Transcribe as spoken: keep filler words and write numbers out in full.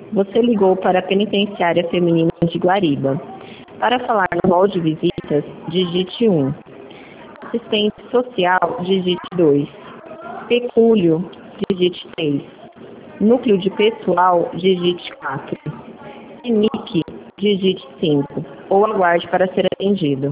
Você ligou para a Penitenciária Feminina de Guariba. Para falar no hall de visitas, digite um. Assistente social, digite dois. Pecúlio, digite três. Núcleo de pessoal, digite quatro. C N I C, digite cinco. Ou aguarde para ser atendido.